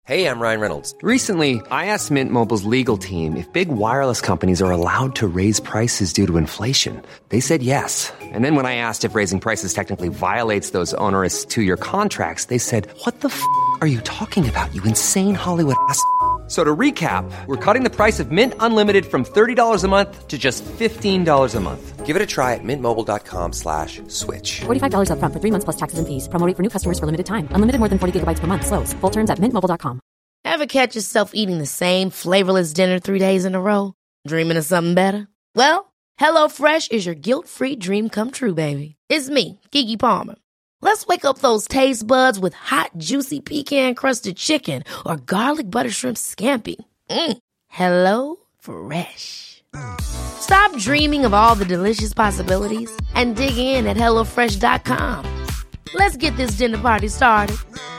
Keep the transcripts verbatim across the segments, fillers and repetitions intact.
Hey, I'm Ryan Reynolds. Recently, I asked Mint Mobile's legal team if big wireless companies are allowed to raise prices due to inflation. They said yes. And then when I asked if raising prices technically violates those onerous two-year contracts, they said, what the f*** are you talking about, you insane Hollywood ass f- So to recap, we're cutting the price of Mint Unlimited from thirty dollars a month to just fifteen dollars a month. Give it a try at mintmobile.com slash switch. forty-five dollars up front for three months plus taxes and fees. Promo rate for new customers for limited time. Unlimited more than forty gigabytes per month. Slows full terms at mint mobile dot com. Ever catch yourself eating the same flavorless dinner three days in a row? Dreaming of something better? Well, HelloFresh is your guilt-free dream come true, baby. It's me, Keke Palmer. Let's wake up those taste buds with hot, juicy pecan-crusted chicken or garlic butter shrimp scampi. Mm. Hello Fresh. Stop dreaming of all the delicious possibilities and dig in at hello fresh dot com. Let's get this dinner party started.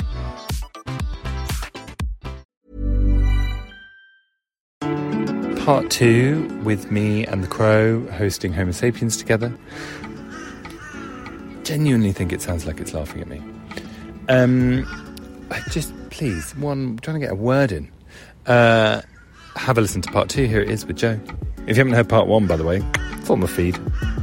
Part two with me and the Crow hosting Homo Sapiens together. Genuinely think it sounds like it's laughing at me. Um, I just, please, one, I'm trying to get a word in. Uh, have a listen to part two. Here it is with Joe. If you haven't heard part one, by the way, follow my feed.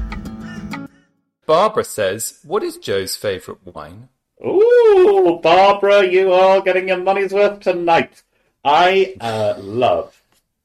Barbara says, what is Joe's favourite wine? Ooh, Barbara, you are getting your money's worth tonight. I uh, love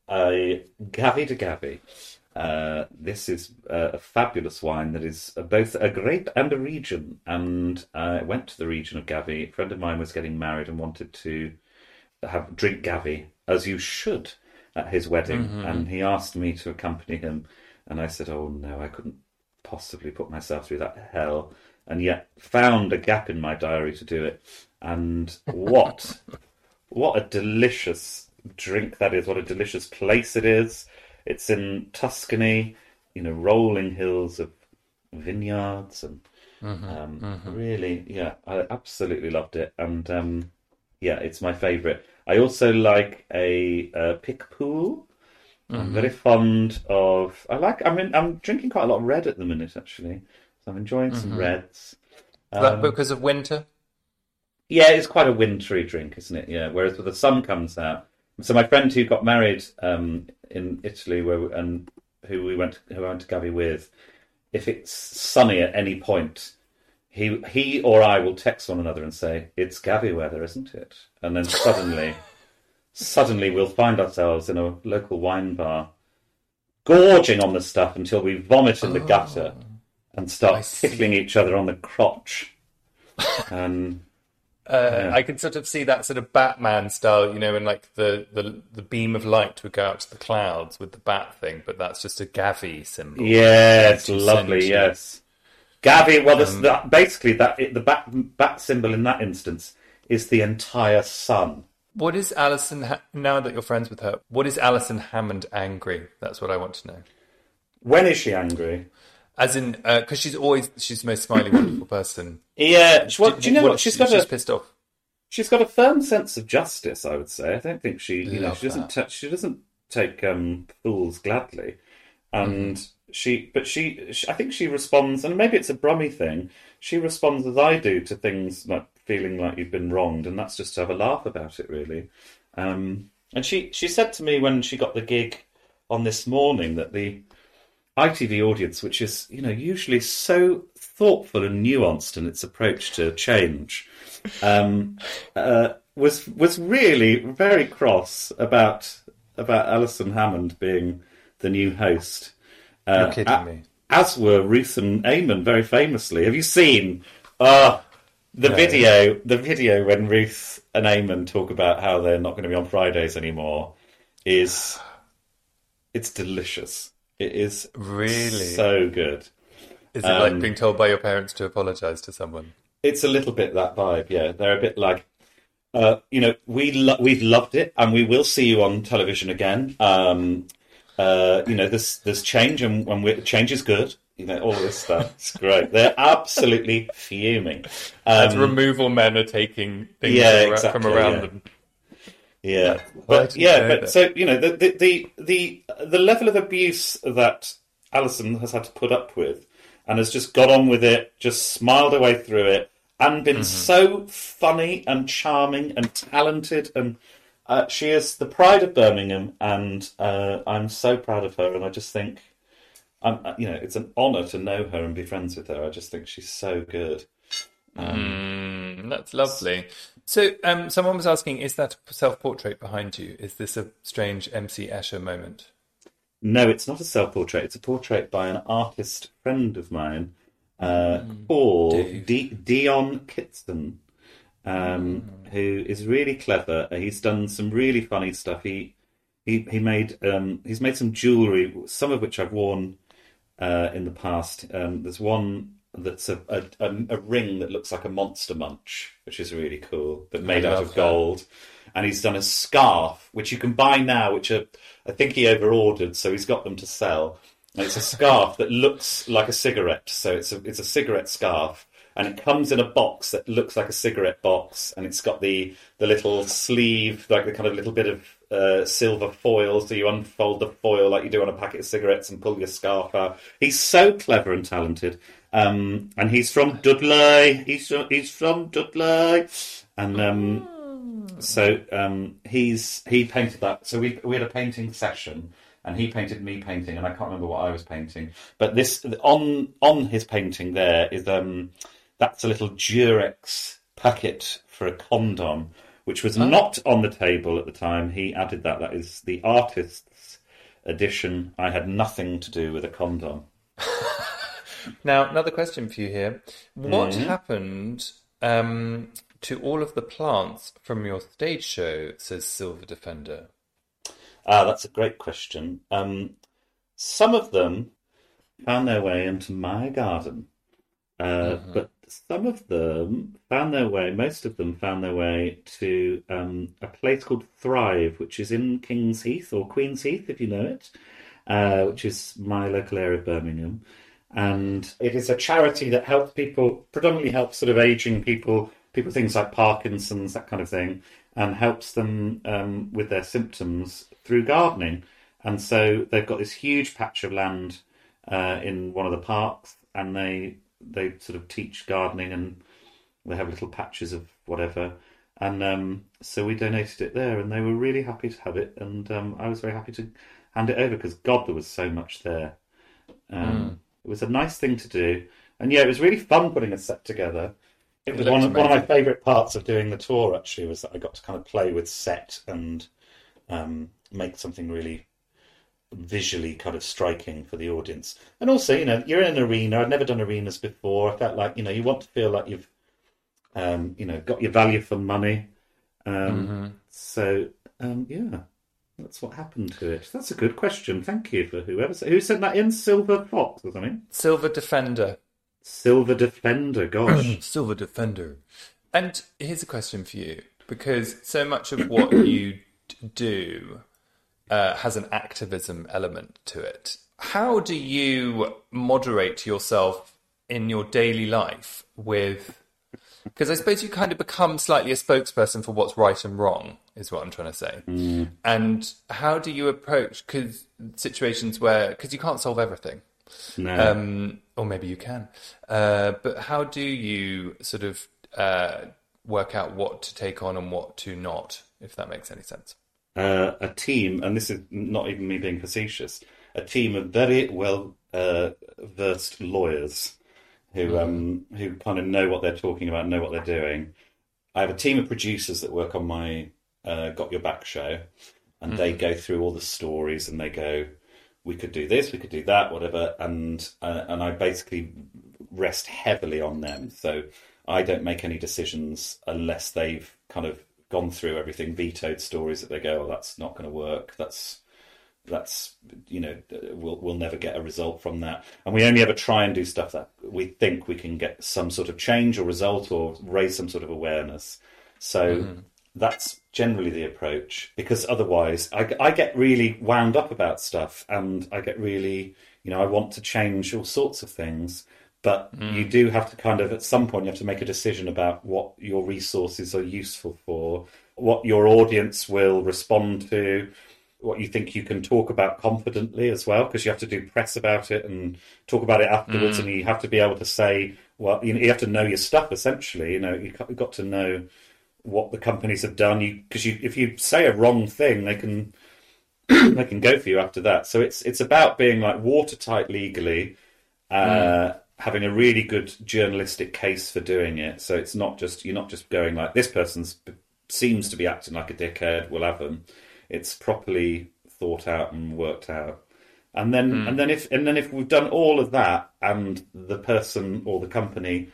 a Gavi de Gavi. Uh, this is uh, a fabulous wine that is uh, both a grape and a region. And I went to the region of Gavi. A friend of mine was getting married and wanted to have drink Gavi, as you should, at his wedding. Mm-hmm. And he asked me to accompany him. And I said, oh no, I couldn't possibly put myself through that hell. And yet found a gap in my diary to do it. And what, what a delicious drink that is, what a delicious place it is. It's in Tuscany, you know, rolling hills of vineyards, and mm-hmm, um, mm-hmm. really, yeah, I absolutely loved it. And um, yeah, it's my favourite. I also like a, a pick pool. Mm-hmm. I'm very fond of. I like. I mean, I'm drinking quite a lot of red at the minute, actually. So I'm enjoying mm-hmm. some reds. Um, that because of winter? Yeah, it's quite a wintry drink, isn't it? Yeah. Whereas when the sun comes out. So my friend who got married um, in Italy, where we, and who we went, who I went to Gavi with, if it's sunny at any point, he he or I will text one another and say, "It's Gavi weather, isn't it?" And then suddenly, suddenly we'll find ourselves in a local wine bar, gorging on the stuff until we vomit in the oh, gutter and start tickling each other on the crotch. And Uh, yeah. I can sort of see that sort of Batman style, you know, and like the, the, the beam of light would go out to the clouds with the bat thing, but that's just a Gavi symbol. Yeah, it's lovely, century. yes. Gavi, well, Um, the, basically that it, the bat, bat symbol in that instance is the entire sun. What is Alison, ha- now that you're friends with her, what is Alison Hammond angry? That's what I want to know. When is she angry? As in, because uh, she's always, she's the most smiley, wonderful person. Yeah, well, do, do you know what? what She's she's got just a, pissed off. She's got a firm sense of justice, I would say. I don't think she, you know, Love she doesn't, that. t- she doesn't take um, fools gladly, and mm. she, but she, she, I think she responds, and maybe it's a Brummy thing. She responds as I do to things like feeling like you've been wronged, and that's just to have a laugh about it, really. Um, and she, she said to me when she got the gig on This Morning that the I T V audience, which is, you know, usually so thoughtful and nuanced in its approach to change, um, uh, was was really very cross about about Alison Hammond being the new host. Uh, You're kidding a- me. As were Ruth and Eamon, very famously. Have you seen uh, the No. video? The video when Ruth and Eamon talk about how they're not going to be on Fridays anymore is it's delicious. It is Really? so good. Is it Um, like being told by your parents to apologise to someone? It's a little bit that vibe, yeah. They're a bit like, uh, you know, we lo- we've loved it, and we will see you on television again. Um, uh, you know, there's there's change, and, and we, change is good. You know, all this stuff. It's great. They're absolutely fuming. Um, As removal men are taking things yeah, ar- exactly, from around yeah. them. Yeah, Why but didn't you yeah, know but that? so you know the, the the the the level of abuse that Alison has had to put up with, and has just got on with it, just smiled away through it, and been Mm-hmm. so funny and charming and talented, and uh, she is the pride of Birmingham, and uh, I'm so proud of her, and I just think, I'm, you know, it's an honour to know her and be friends with her. I just think she's so good. Um, Mm, that's lovely. So, um, someone was asking, is that a self-portrait behind you? Is this a strange M C Escher moment? No, it's not a self-portrait. It's a portrait by an artist friend of mine uh, called Dave. D- Dion Kitson, um, who is really clever. He's done some really funny stuff. He he he made um, he's made some jewellery, some of which I've worn uh, in the past. Um, there's one that's a, a a ring that looks like a monster munch, which is really cool, but made I out love of that. gold. And he's done a scarf, which you can buy now, which are, I think he over-ordered, so he's got them to sell. And it's a scarf that looks like a cigarette, so it's a it's a cigarette scarf, and it comes in a box that looks like a cigarette box, and it's got the the little sleeve, like the kind of little bit of uh, silver foil, so you unfold the foil like you do on a packet of cigarettes and pull your scarf out. He's so clever and talented, um, and he's from Dudley. He's from, he's from Dudley, and um, so um, he's he painted that. So we we had a painting session. And he painted me painting, and I can't remember what I was painting. But this on on his painting there is um that's a little Durex packet for a condom, which was not on the table at the time. He added that. That is the artist's edition. I had nothing to do with a condom. Now, another question for you here. What Mm-hmm. happened um, to all of the plants from your stage show, says Silver Defender? Ah, that's a great question. Um, some of them found their way into my garden, uh, but some of them found their way, most of them found their way to um, a place called Thrive, which is in King's Heath, or Queen's Heath, if you know it, uh, which is my local area of Birmingham. And it is a charity that helps people, predominantly helps sort of aging people, people things like Parkinson's, that kind of thing, and helps them um, with their symptoms through gardening. And so they've got this huge patch of land uh, in one of the parks, and they they sort of teach gardening, and they have little patches of whatever. And um, so we donated it there, and they were really happy to have it, and um, I was very happy to hand it over because God, there was so much there. Um, It was a nice thing to do, and yeah, it was really fun putting a set together. It was It one looked of, one of my amazing. favourite parts of doing the tour, actually, was that I got to kind of play with set and um, make something really visually kind of striking for the audience. And also, you know, you're in an arena. I'd never done arenas before. I felt like, you know, you want to feel like you've, um, you know, got your value for money. Um, So, um, yeah, that's what happened to it. That's a good question. Thank you for whoever said, who sent that in. Silver Fox or something? Silver Defender. Silver Defender, gosh. Silver Defender. And here's a question for you, because so much of what you d- do uh, has an activism element to it. How do you moderate yourself in your daily life with... Because I suppose you kind of become slightly a spokesperson for what's right and wrong, is what I'm trying to say. And how do you approach cause situations where... Because you can't solve everything. No. Um, or maybe you can. Uh, but how do you sort of uh, work out what to take on and what to not, if that makes any sense? Uh, a team, and this is not even me being facetious, a team of very well uh, versed lawyers who um, who kind of know what they're talking about, know what they're doing. I have a team of producers that work on my uh, Got Your Back show, and they go through all the stories and they go, we could do this, we could do that, whatever, and uh, and I basically rest heavily on them. So I don't make any decisions unless they've kind of gone through everything, vetoed stories that they go, oh, that's not going to work. That's that's you know we'll we'll never get a result from that. And we only ever try and do stuff that we think we can get some sort of change or result or raise some sort of awareness. So that's generally the approach, because otherwise I, I get really wound up about stuff, and I get really, you know, I want to change all sorts of things. But you do have to kind of, at some point, you have to make a decision about what your resources are useful for, what your audience will respond to, what you think you can talk about confidently as well, because you have to do press about it and talk about it afterwards, mm. and you have to be able to say, well, you know, you have to know your stuff essentially. You know, you you've got to know what the companies have done. You because you if you say a wrong thing, they can they can go for you after that. So it's it's about being like watertight legally, uh, mm. having a really good journalistic case for doing it. So it's not just you're not just going like, this person's seems to be acting like a dickhead, we'll have them. It's properly thought out and worked out. And then mm. and then if and then if we've done all of that and the person or the company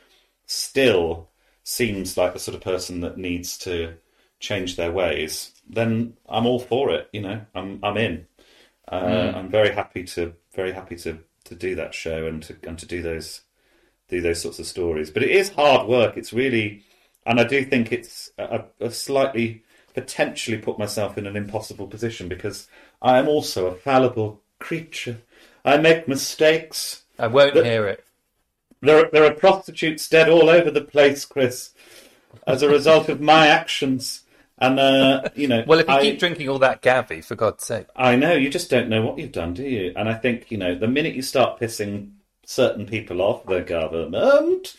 still seems like the sort of person that needs to change their ways, then I'm all for it. You know, I'm I'm in. Uh, mm. I'm very happy to very happy to, to do that show and to and to do those do those sorts of stories. But it is hard work. It's really, and I do think it's a, a slightly potentially put myself in an impossible position because I am also a fallible creature. I make mistakes. I won't there, hear it. There, there are prostitutes dead all over the place, Chris, as a result of my actions. And, uh, you know... Well, if you I, keep drinking all that Gavi, for God's sake. I know, you just don't know what you've done, do you? And I think, you know, the minute you start pissing certain people off, the government,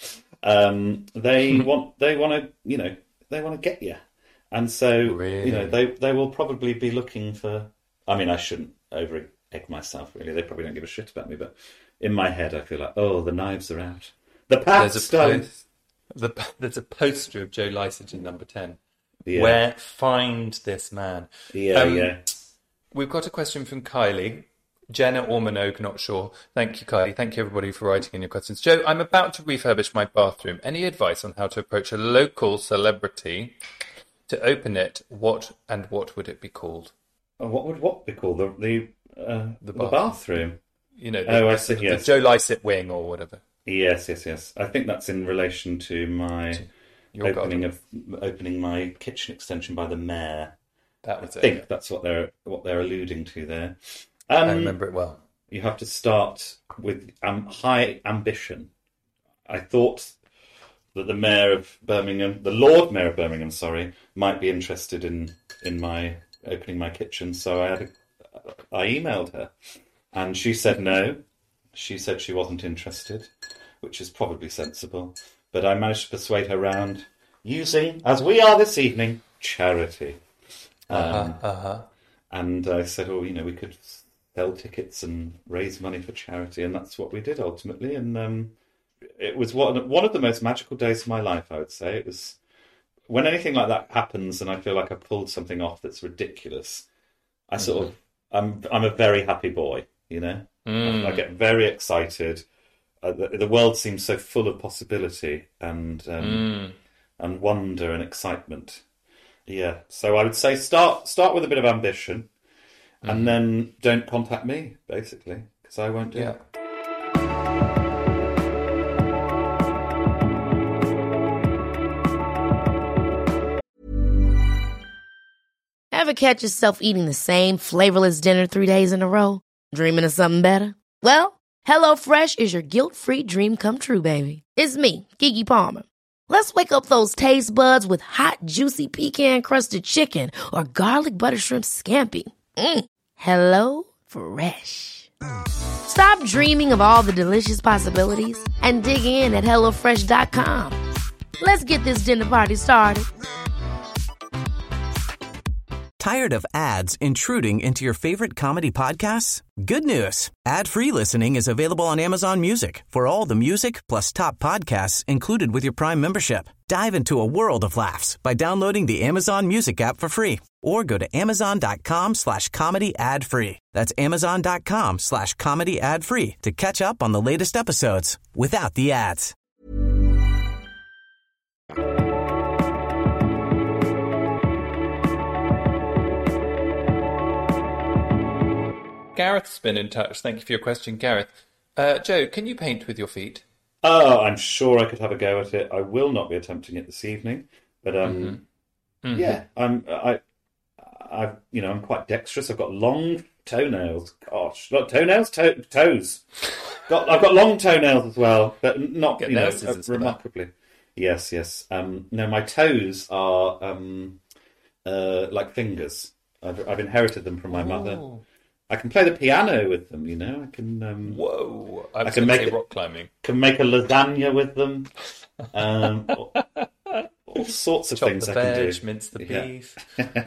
um, they want, they want to, you know, they want to get you. And so, really? you know, they, they will probably be looking for... I mean, I shouldn't over-egg myself, really. They probably don't give a shit about me, but in my head I feel like, oh, the knives are out. The Pat Stone. Post, the, there's a poster of Joe Lycett in number ten. Yeah. Where find this man? Yeah, um, yeah. We've got a question from Kylie. Jenna or Minogue, not sure. Thank you, Kylie. Thank you, everybody, for writing in your questions. Joe, I'm about to refurbish my bathroom. Any advice on how to approach a local celebrity to open it? What and what would it be called? Oh, what would what be called? The the, uh, the, bathroom. the bathroom? You know, the, oh, I the, see, the, yes. the Joe Lycett wing or whatever. Yes, yes, yes. I think that's in relation to my Your opening garden. of opening my kitchen extension by the mayor. That was I it. think yeah. that's what they're what they're alluding to there. Um, I remember it well. You have to start with um, high ambition. I thought that the mayor of Birmingham, the Lord Mayor of Birmingham, sorry, might be interested in in my opening my kitchen. So I had a, I emailed her, and she said no. She said she wasn't interested, which is probably sensible. But I managed to persuade her round using, as we are this evening, charity. Uh-huh, um, uh-huh. And I said, oh, you know, we could sell tickets and raise money for charity, and that's what we did ultimately. And um, it was one one of the most magical days of my life, I would say. It was when anything like that happens, and I feel like I pulled something off that's ridiculous. I sort mm. of, I'm I'm a very happy boy, you know. Mm. I, I get very excited. Uh, the, the world seems so full of possibility and um, mm. and wonder and excitement. Yeah, so I would say start start with a bit of ambition, mm. and then don't contact me, basically, because I won't do yeah. it. Ever catch yourself eating the same flavorless dinner three days in a row? Dreaming of something better? Well, HelloFresh is your guilt-free dream come true, baby. It's me, Keke Palmer. Let's wake up those taste buds with hot, juicy pecan-crusted chicken or garlic butter shrimp scampi. Mm. Hello Fresh. Stop dreaming of all the delicious possibilities and dig in at hello fresh dot com. Let's get this dinner party started. Tired of ads intruding into your favorite comedy podcasts? Good news. Ad-free listening is available on Amazon Music for all the music plus top podcasts included with your Prime membership. Dive into a world of laughs by downloading the Amazon Music app for free or go to amazon.com slash comedy ad free. That's amazon.com slash comedy ad free to catch up on the latest episodes without the ads. Gareth's been in touch. Thank you for your question, Gareth. Uh, Joe, can you paint with your feet? Oh, I'm sure I could have a go at it. I will not be attempting it this evening, but um, mm-hmm. Mm-hmm. yeah, I'm. I, I, you know, I'm quite dexterous. I've got long toenails. Gosh, not toenails, to- toes. Got, I've got long toenails as well, but not Get you know uh, remarkably. Yes, yes. Um, no, my toes are um, uh, like fingers. I've, I've inherited them from my mother. I can play the piano with them, you know. I can. Um, Whoa! I, I was can gonna make say it- rock climbing. Can make a lasagna with them. Um, all, all sorts of Chop things the I can veg, do. mince the Yeah. beef.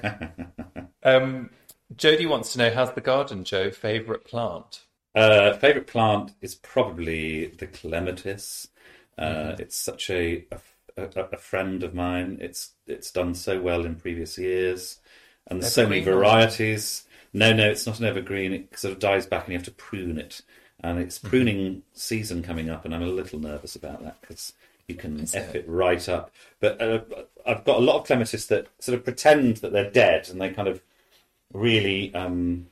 um, Jodie wants to know, how's the garden, Joe? Favourite plant? Uh, favorite plant is probably the clematis. Uh, It's such a, a a friend of mine. It's it's done so well in previous years, and there's so many Evergreen or- varieties. No, no, it's not an evergreen. It sort of dies back, and you have to prune it. And it's pruning season coming up, and I'm a little nervous about that because you can Is F it? it right up. But uh, I've got a lot of clematis that sort of pretend that they're dead, and they kind of really. Um,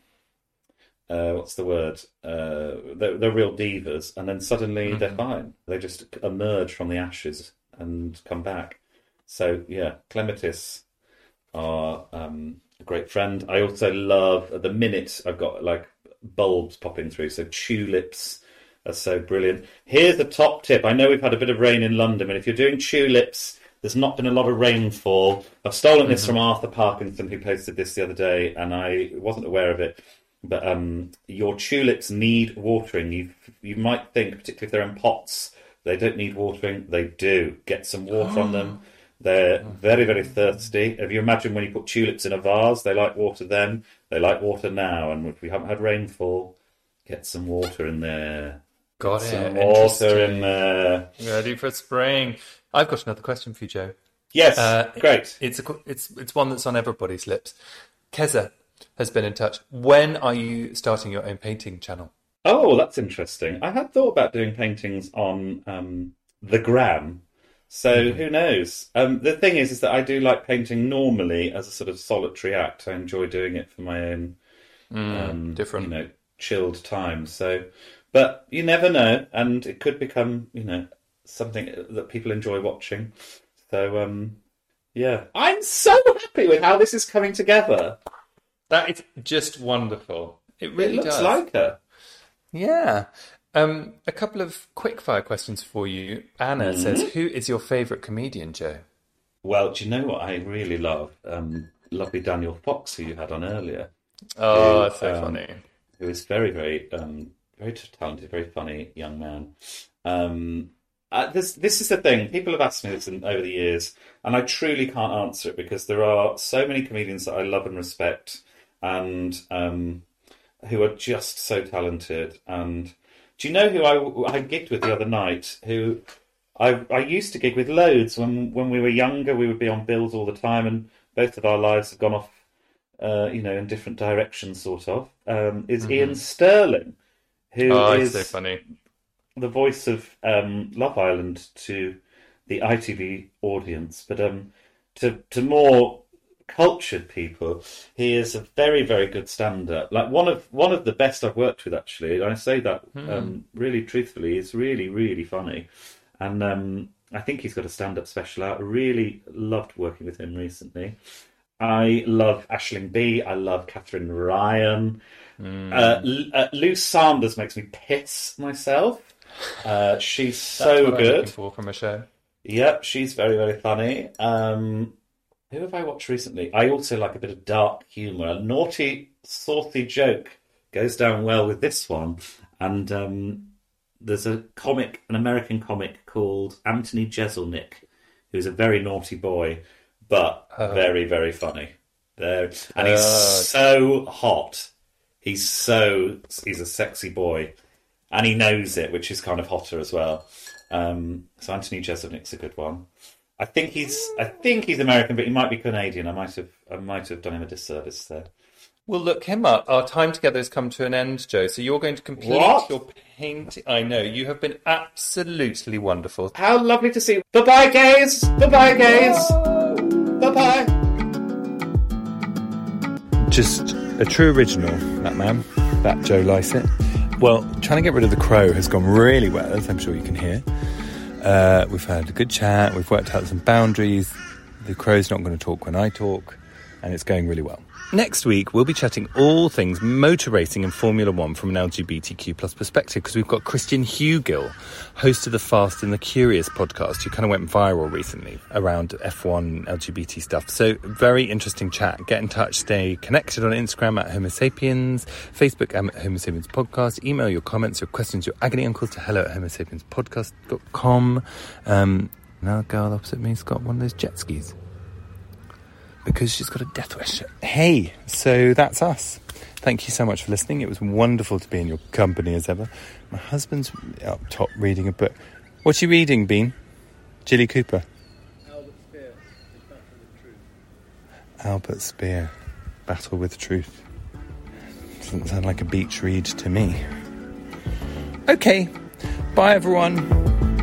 Uh, what's the word? Uh, they're, they're real divas, and then suddenly Mm-hmm. they're fine. They just emerge from the ashes and come back. So yeah, clematis are um, a great friend. I also love, at the minute, I've got like bulbs popping through. So tulips are so brilliant. Here's the top tip. I know we've had a bit of rain in London, but if you're doing tulips, there's not been a lot of rainfall. I've stolen this from Arthur Parkinson, who posted this the other day, and I wasn't aware of it. But um, your tulips need watering. You you might think, particularly if they're in pots, they don't need watering. They do. Get some water on them. They're very, very thirsty. If you imagine when you put tulips in a vase, they like water then. They like water now. And if we haven't had rainfall, get some water in there. Got Get it. some water in there. Ready for spring. I've got another question for you, Joe. Yes, Uh, great. It's a, it's it's one that's on everybody's lips. Keza has been in touch. When are you starting your own painting channel? Oh, that's interesting. I had thought about doing paintings on um, the gram, so Mm-hmm. who knows? Um, the thing is, is that I do like painting normally as a sort of solitary act. I enjoy doing it for my own um, different. you know, chilled time. So, but you never know, and it could become, you know, something that people enjoy watching. So, um, yeah, I'm so happy with how this is coming together. That is just wonderful. It really it looks does. like her. Yeah. Um, a couple of quick-fire questions for you. Anna Mm-hmm. says, who is your favourite comedian, Joe? Well, do you know what I really love? Um, lovely Daniel Fox, who you had on earlier, Oh, Who, that's so um, funny. who is very, very, um, very talented, very funny young man. Um, uh, this, this is the thing. People have asked me this in, over the years, and I truly can't answer it because there are so many comedians that I love and respect, and um, who are just so talented. And do you know who I, I gigged with the other night? Who I I used to gig with loads when when we were younger. We would be on bills all the time, and both of our lives have gone off, uh, you know, in different directions, sort of. Um, is Ian Sterling, who Oh, is it's so funny. the voice of um, Love Island to the I T V audience, but um, to to more cultured people, he is a very, very good stand-up. Like one of one of the best I've worked with, actually. And I say that um, really truthfully. He's really, really funny, and um, I think he's got a stand-up special out. I really loved working with him recently. I love Aisling B. I love Catherine Ryan. Uh, L- uh, Lou Sanders makes me piss myself. Uh, she's so That's what I'm good. looking for from a show. Yep, she's very, very funny. Um, who have I watched recently? I also like a bit of dark humour. A naughty, saucy joke goes down well with this one. And um, there's a comic, an American comic called Anthony Jeselnik, who's a very naughty boy, but very, very funny. There, and he's Oh. so hot. He's so he's a sexy boy, and he knows it, which is kind of hotter as well. Um, so Anthony Jeselnik's a good one. I think he's I think he's American, but he might be Canadian. I might have I might have done him a disservice there. We'll look him up. Our time together has come to an end, Joe. So you're going to complete What? your painting. I know. You have been absolutely wonderful. How lovely to see you. Bye bye, gays. Bye bye, gays. Bye bye. Just a true original, that man, that Joe Lycett. Well, trying to get rid of the crow has gone really well, as I'm sure you can hear. Uh, we've had a good chat, we've worked out some boundaries. The crow's not going to talk when I talk, and it's going really well. Next week, we'll be chatting all things motor racing and Formula One from an L G B T Q plus perspective, because we've got Christian Hugill, host of the Fast and the Curious podcast, who kind of went viral recently around F one L G B T stuff. So very interesting chat. Get in touch, stay connected on Instagram at Homo Sapiens, Facebook at Homo Sapiens Podcast, email your comments, your questions, your agony uncles to hello at homo sapiens podcast dot com. Um, now the girl opposite me's got one of those jet skis, because she's got a death wish. Hey, so that's us. Thank you so much for listening. It was wonderful to be in your company as ever. My husband's up top reading a book. What's he reading, Bean? Jilly Cooper. Albert Speer, Battle with Truth. Albert Speer, Battle with Truth. Doesn't sound like a beach read to me. Okay, bye everyone.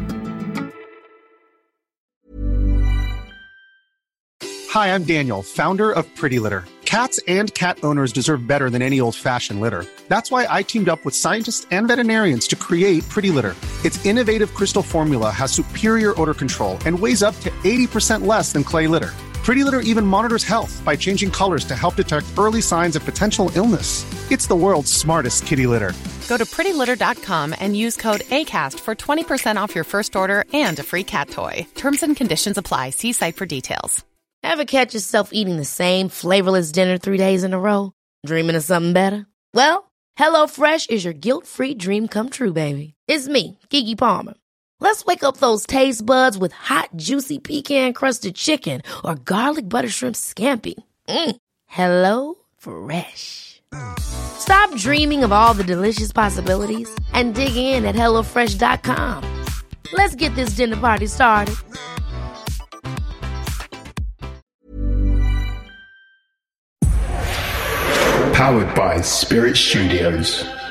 Hi, I'm Daniel, founder of Pretty Litter. Cats and cat owners deserve better than any old-fashioned litter. That's why I teamed up with scientists and veterinarians to create Pretty Litter. Its innovative crystal formula has superior odor control and weighs up to eighty percent less than clay litter. Pretty Litter even monitors health by changing colors to help detect early signs of potential illness. It's the world's smartest kitty litter. Go to pretty litter dot com and use code ACAST for twenty percent off your first order and a free cat toy. Terms and conditions apply. See site for details. Ever catch yourself eating the same flavorless dinner three days in a row? Dreaming of something better? Well, HelloFresh is your guilt-free dream come true, baby. It's me, Keke Palmer. Let's wake up those taste buds with hot, juicy pecan-crusted chicken or garlic butter shrimp scampi. Mm. Hello Fresh. Stop dreaming of all the delicious possibilities and dig in at hello fresh dot com. Let's get this dinner party started. Powered by Spirit Studios.